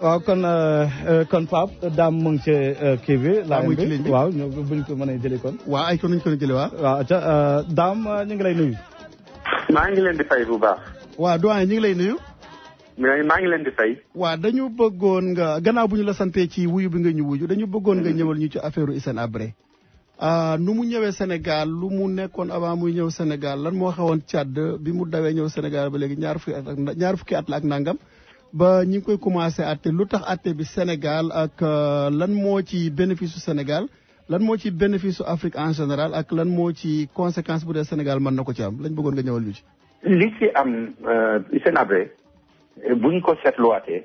waaw kon Pape Dame mu ngi ci kii bi. waaw mu ngi ci ligne bi waaw buñ ko mënee jëlee kon. waaw ay kon nañu ko jëlee waaw. waaw Dame ñu ngi lay nuyu. maa ngi leen di fay bu baax. waaw doyen ñu ngi lay nuyu. maa ngi leen di fay. waaw dañu bëggoon nga gannaaw bu ñu la santee ci wuyu bi nga ñu wuyu dañu bëggoon nga ñëwal ñu ci affaire Hissène Habré. nu mu ñëwee Sénégal lu mu nekkoon avant muy ñëw Sénégal lan moo xewoon Tchad bi mu dawee ñëw Sénégal ba léegi ñaar fukki at la ak nangam. ba ñi ngi koy commencé atte lu tax atte bi Sénégal ak lan moo ci bénéfice su Sénégal lan moo ci bénéfice su Afrique en général ak lan moo ci conséquence bu dee Sénégal mën na ko ci am lañ bëggoon nga ñëwal ñu ci. li ci am Hissène Habré bu ñu ko seetluwaatee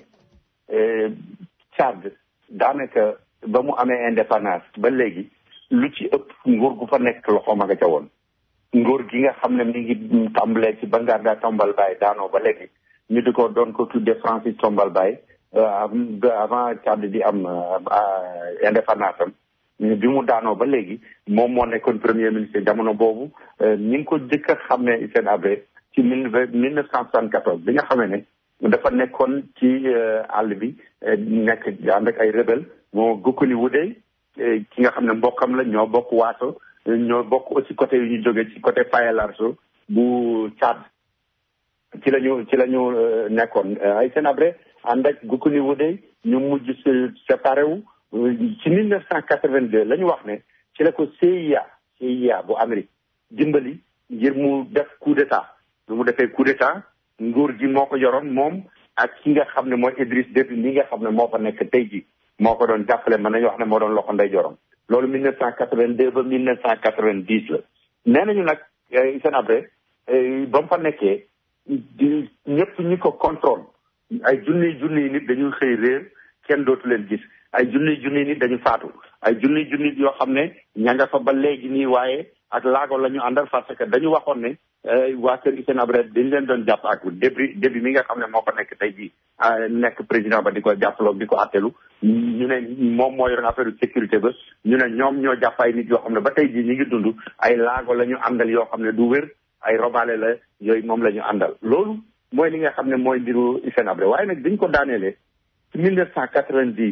Tchad daanaka ba mu amee indépendance ba léegi lu ci ëpp nguur gu fa nekk loxoom a nga ca woon nguur gi nga xam ne mi ngi tàmbalee ci Bangarda Tombal Baye daanoo ba léegi. ñu di ko doon ko tuddee Francis Tombal Baye avant Tchad di am indépendance am bi mu daanoo ba léegi moom moo nekkoon premier ministre jamono boobu ñi ngi ko jëkk a xam ne Hissène Habré ci 1974 bi nga xamee ne dafa nekkoon ci àll bi nekk ànd ak ay rebelle moo Goukouni Woudé ki nga xam ne mbokkam la ñoo bokk waaso ñoo bokk aussi côté yu ñu jógee ci côté Faye-Largeau bu Tchad ci la ñu nekkoon Hissène Habré ànd ak Goukouni Woudé ñu mujj séparé wu ci 1982 la ñu wax ne ci la ko CIA bu Amérique dimbali ngir mu def coup d'état lu mu defee coup d'état nguur gi moo ko yoroon moom ak ki nga xam ne mooy Idriss Déby mi nga xam ne moo fa nekk tey ji moo ko doon jàppale mën nañu wax ne moo doon loxo ndey jorom loolu 1982 ba 1990 la nee nañu nag Hissène Habré ba mu fa nekkee ñëpp ñi ko contrôle ay junniy nit dañuy xëy réer kenn dootu leen gis ay junniy nit dañu faatu ay junniy yoo xam ne ña nga fa ba léegi nii waaye ak laago la ñu àndal parce que dañu waxoon ne waa kër Hissène Habré dañu leen doon jàpp ak début mi nga xam ne moo ko nekk tey jii nekk président ba di ko jàppaloog di ko attelu ñu ne moom moo yoroon affaire sécurité ba ñu ne ñoom ñoo jàpp ay nit yoo xam ne ba tey jii ñi ngi dund ay laago la ñu àndal yoo xam ne du wér ay robaale la yooyu moom la ñu àndal loolu mooy li nga xam ne mooy mbiru Hissène Habré waaye nag biñ ko daaneelee ci 1990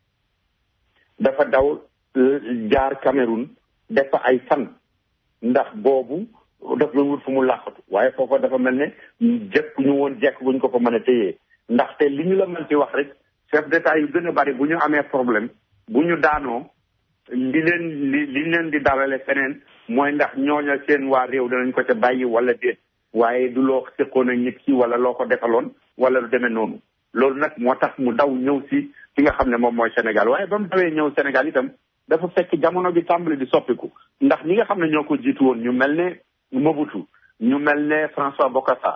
dafa daw jaar Cameroun def fa ay fan ndax boobu daf la wut fu mu làqatu waaye foofa dafa mel ne jekkuñu woon jekk buñ ko fa mën a téyee ndaxte li ñu la mën ci wax rek chef d'état yu gën a bari bu ñu amee problème bu ñu daanoo li leen di dalale feneen mooy ndax ñooña seen waa réew danañ ko ca bàyyi wala déet waaye du loo seqoon ak nit ki wala loo ko defaloon wala lu demee noonu loolu nag moo tax mu daw ñëw si fi nga xam ne moom mooy Sénégal waaye ba mu dawee ñëw Sénégal itam dafa fekk jamono bi tàmbali di soppiku ndax ñi nga xam ne ñoo ko jiitu woon ñu mel ne Mobutu ñu mel ne François Bokassa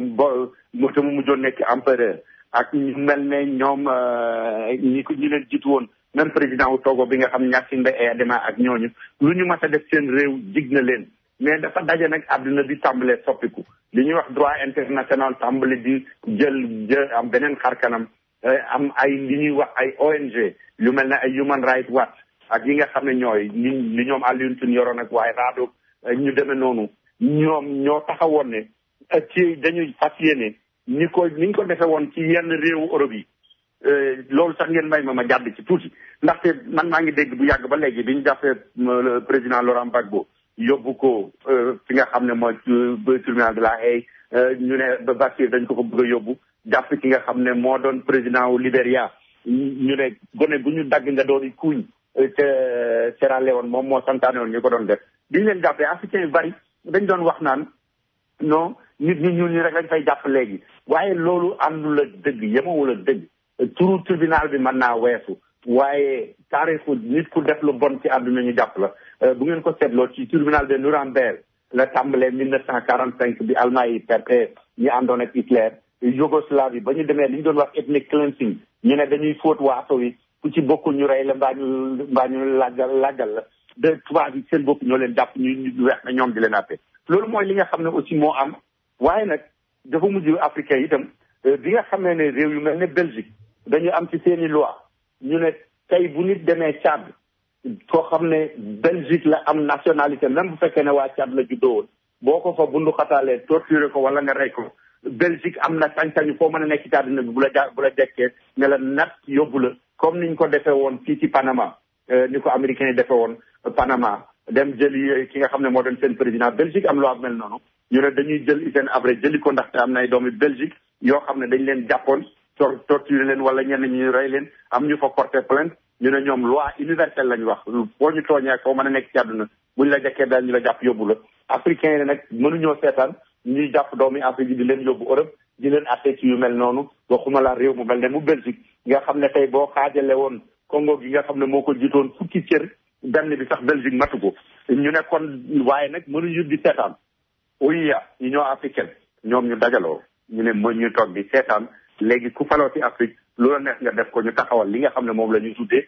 te mu mujjoon nekk empereur ak ñu mel ne ñoom ñi leen jiitu woon même président wu Togo bi nga xam Gnassingbé Eyadema ak ñooñu lu ñu mas a def seen réew jig na leen mais dafa daje nag àdduna bi tàmbalee soppiku li ñuy wax droit international tàmbali di jël am beneen xarkanam am ay li ñuy wax ay ONG yu mel ne ay Human Rights Watch ak yi nga xam ne ñooy li ñoom Alioune Tine yoroon ak waaye raado ñu demee noonu ñoom ñoo taxawoon ne ci dañuy fas yéene niñ ko defee woon ci yenn réewu Europe yi loolu sax ngeen may ma jàdd ci tuuti ndaxte man maa ngi dégg bu yàgg ba léegi bi ñu jàppee le président Laurent Gbagbo yóbbu ko fi nga xam ne mooy tribunal de la Haye ñu ne ba Bashir dañ ko fa bëgg a yóbbu jàpp ki nga xam ne moo doon président wu Libéria ñu ne gone bu ñu dagg nga doon kuuñ ca Sierra Leone moom moo santaane woon ñu ko doon def biñu leen jàppee africain yu bari dañ doon wax naan non nit ñi ñuul ñi rek lañ fay jàpp léegi waaye loolu àndul ak dëgg yemawul ak dëgg turu tribunal bi mën naa weesu waaye taarixu nit ku def lu bon ci àdduna ñu jàpp la bu ngeen ko seetloo ci tribunal de Nuremberg la tàmbalee 1945 bi Allemagne yi perte ñi àndoon ak Hitler Yougoslavie ba ñu demee li ñu doon wax ethnic cleansing ñu ne dañuy fóot waaso wi ku ci bokkul ñu rey la mbaa ñu làggal la de tubaab yi seen bopp ñoo leen jàpp ñu weex na ñoom di leen àtte loolu mooy li nga xam ne aussi moo am waaye nag dafa mujj africain itam bi nga xamee ne réew yu mel ne Belgique dañu am ci seeni loi ñu ne tey bu nit demee Tchad koo xam ne Belgique la am nationalité même bu fekkee ne waa Tchad la juddoo woon boo ko fa bundu xataalee torturé ko wala nga rey ko Belgique am na sañ-sañu foo mën a nekk ci àdduna bi bu la jekkee ne la nat yóbbu la comme niñ ko defee woon fii ci Panama ni ko américains yi defee woon Panama dem jëli ki nga xam ne moo doon seen président Belgique am loo mel noonu ñu ne dañuy jël Hissène Habré jëli ko ndaxte am na ay doomi Belgique yoo xam ne dañ leen jàppoon torturé leen wala ñenn ñu rey leen am ñu fa porté plainte ñu ne ñoom loi universelle lañ wax foo ñu tooñee foo mën a nekk ci àdduna buñ la jekkee daal ñu la jàpp yóbbu la africains yi nag mënuñoo seetaan ñuy jàpp doomi Afrique yi di leen yóbbu Europe di leen atte ci yu mel noonu waxuma la réew mu mel ne mu Belgique nga xam ne tey boo xaajale woon Congo gi nga xam ne moo ko jiitoon fukki cër benn bi sax Belgique matu ko ñu ne kon waaye nag mënuñu di seetaan OUA Union africaine ñoom ñu dajaloo ñu ne mën ñu toog di seetaan léegi ku faloo ci Afrique loola neex nga def ko ñu taxawal li nga xam ne moom la ñuy tuddee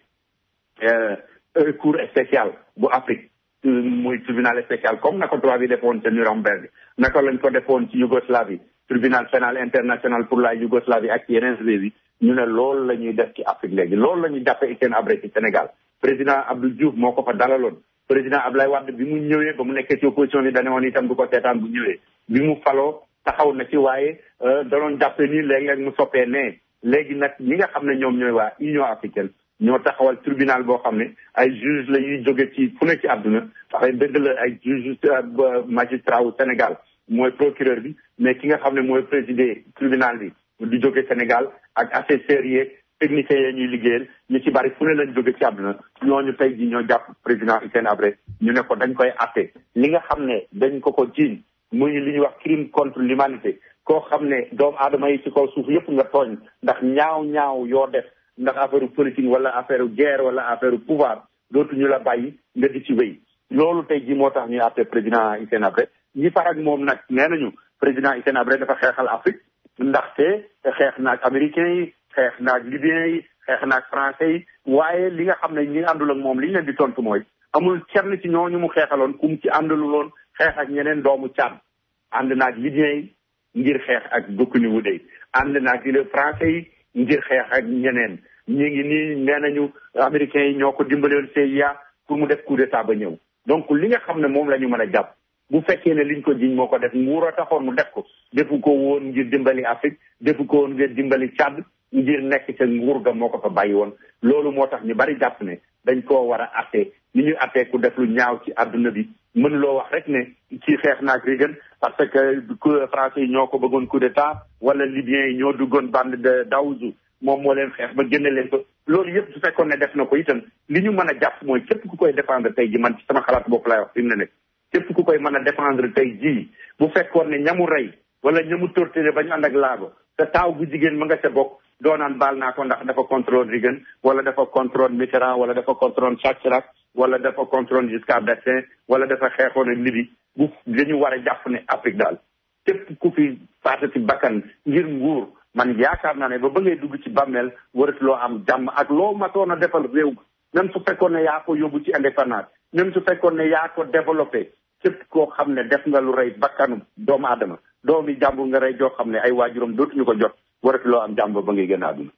cour spécial bu Afrique muy tribunal spécial comme na ko tubaab yi defoon ca Nuremberg naka lañ ko defoon ci Yougoslavie tribunal pénal international pour la Yougoslavie ak ci yeneen réew yi ñu ne loolu la ñuy def ci Afrique léegi loolu la ñuy jàppe Hissène Habré ci Sénégal président Abdou Diouf moo ko fa dalaloon président Abdoulaye Wade bi mu ñëwee ba mu nekkee ci opposition bi dane woon itam du ko seetaan bu ñëwee bi mu faloo taxaw na ci waaye danoon jàppe nii léeg-léeg mu soppee ne léegi nag ñi nga xam ne ñoom ñooy waa Union africaine ñoo taxawal tribunal boo xam ne ay juge la ñuy jóge ci fu ne ci àdduna waxay dëgg la ay juge magistrat wu Sénégal mooy procureur bi mais ki nga xam ne mooy présider tribunal bi di jóge Sénégal ak assesseurs yeeg techniciens yi ñuy liggéeyal ñu ci bari fu ne lañ jóge ci àdduna ñooñu tey ji ñoo jàpp président Hissène Habré ñu ne ko dañ koy atte li nga xam ne dañ ko jiiñ muy li ñuy wax crime contre l'humanité koo xam ne doomu aadama yi ci kaw suuf yëpp nga tooñ ndax ñaaw yoo def ndax affaire politique wala affaire guerre wala affaire pouvoir dootuñu la bàyyi nga di ci wéy loolu tey ji moo tax ñuy àtte président Hissène Habré ñi farak moom nag nee nañu président Hissène Habré dafa xeexal Afrique ndaxte xeex naag américains yi xeex naag libyens yi xeex naag français yi waaye li nga xam ne ñi àndul ak moom li ñu leen di tontu mooy amul kenn ci ñooñu mu xeexaloon kum ci àndaluloon xeex ak ñeneen doomu Tchad ànd naag libyens yi ngir xeex ak Gokuni Wudey ànd naag le français yi ngir xeex ak ñeneen ñi ngi nii nee nañu américains yi ñoo ko dimbalewoon CIA pour mu def coup d'état ba ñëw donc li nga xam ne moom la ñu mën a jàpp bu fekkee ne liñ ko jiñ moo ko def nguur a taxoon mu def ko defu ko woon ngir dimbali Afrique defu ko woon ngir dimbali Tchad ngir nekk ca nguur ga moo ko fa bàyyi woon loolu moo tax ñu bari jàpp ne dañ koo war a atte ni ñuy attee ku def lu ñaaw ci àdduna bi mën loo wax rek ne ci xeex naag Reagan parce que français yi ñoo ko bëggoon coup d'état wala libyens yi ñoo duggoon bande de Daouzou moom moo leen xeex ba génne leen ko loolu yëpp su fekkoon ne def na ko itam li ñu mën a jàpp mooy képp ku koy défendre tey ji man ci sama xalaat bopp laay wax fi mu ne nekk képp ku koy mën a défendre tey jii bu fekkoon ne ñamu rey wala ñamu torturé ba ñu ànd ak laago te taaw bu jigéen ma nga ca bokk doonaan baal naa ko ndax dafa contrôle Reagan wala dafa contrôle Mitterrand wala dafa contrôle Jacques Chirac wala dafa contrôle Giscard d'Estaing wala dafa xeexoon ak Libye bu dañu war a jàpp ne Afrique daal képp ku fi faatati bakkan ngir nguur man yaakaar naa ne ba ngay dugg ci bàmmeel waratuloo am jàmm ak loo matoon a defal réew même su fekkoon ne yaa ko yóbbu ci indépendance même su fekkoon ne yaa ko développé képp koo xam ne def nga lu rey bakkanu doomu aadama doomi jàmbur nga rey joo xam ne ay waajuram dootuñu ko jot waratuloo am jàmm ba ngay génn àdduna.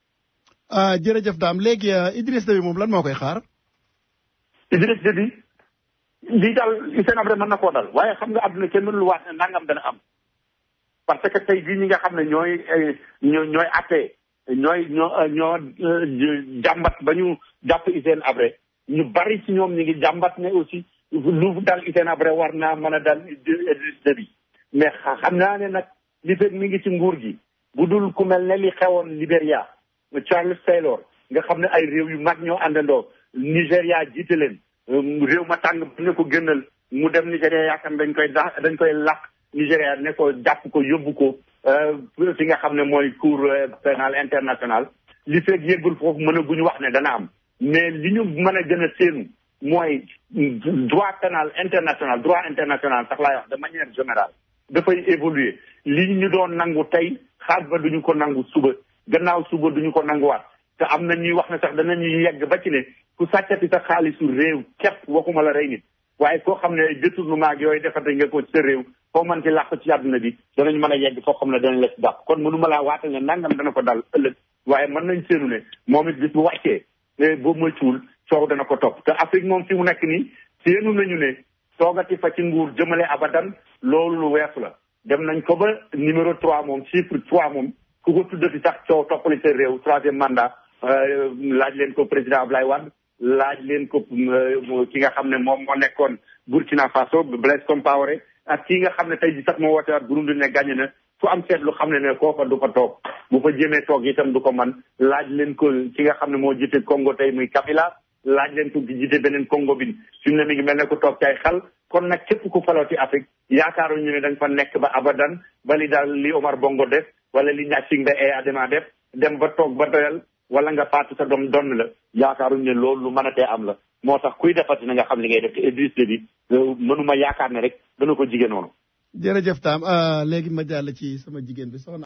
jërëjëf Dame léegi Idriss Déby moom lan moo koy xaar. Idriss Déby lii daal Hissène Habré mën na koo dal waaye xam nga àdduna kenn mënul waat ne nangam dana am. parce que tey jii ñi nga xam ne ñooy atte ñoo jàmbat ba ñu jàpp Hissène Habré ñu bari ci ñoom ñu ngi jàmbat ne aussi lu dal Hissène Habré war naa mën a dal Idriss Déby mais xam naa ne nag li fekk mi ngi ci nguur gi bu dul ku mel ne li xewoon Libéria Charles Taylor nga xam ne ay réew yu mag ñoo àndandoo Nigéria jiite leen réew ma tàng ba ne ko gënal mu dem Nigéria yaakaar dañ koy làq Nigéria ne ko jàpp ko yóbbu ko fi nga xam ne mooy cour pénal international li fekk yëggul foofu mën a guñu wax ne dana am mais li ñu mën a gën a séenu mooy droit pénal international droit international sax laay wax de manière générale dafay évoluer li ñu doon nangu tey xaaj ba duñu ko nangu suba gannaaw suba duñu ko nanguwaat te am na ñuy wax ne sax danañuy yegg ba ci ne ku sàccati sa xaalisu réew képp waxuma la rey nit waaye koo xam ne détournement ak yooyu defate nga ko ci sa réew foo mën ci làq ci àdduna bi danañ mën a yegg foo xam ne danañ la ci dàq kon mënuma laa waatal ne nangam dana ko dal ëllëg waaye mën nañ seenu ne moom it bis bu wàccee boo moytuwul coow dana ko topp te Afrique moom fi mu nekk nii seenu nañu ne toogati fa ci nguur jëmale abadan loolu lu weesu la dem nañ ko ba numéro 3 moom chiffre 3 moom ku ko tuddati sax coow toppali sa réew 3e mandat laaj leen ko président Ablaye Wade laaj leen ko ki nga xam ne moom moo nekkoon Burkina Faso Blaise Compaoré ak ki nga xam ne tey ji sax moo woote waat Burundi ne gagné na fu am seetlu xam ne kooka du fa toog bu fa jéemee toog itam du ko man laaj leen ko ki nga xam ne moo jiite Congo tey muy Kabila laaj leen ko jiite beneen Congo bi fi mu ne mi ngi mel ne ko toog ci ay xal kon nag képp ku falooti Afrique yaakaaruñu ne da nga fa nekk ba abadan ba li daal li Omar Bongo def wala li Gnassingbé Eyadema def dem ba toog ba doyal wala nga faatu sa doom donn la yaakaaruñu ne loolu lu mën a tee am la moo tax kuy defati na nga xam li ngay def te Idriss Déby mënuma yaakaar ne rek dana ko jigéen noonu. jërëjëf Tam léegi ma jàll ci sama jigéen bi soxna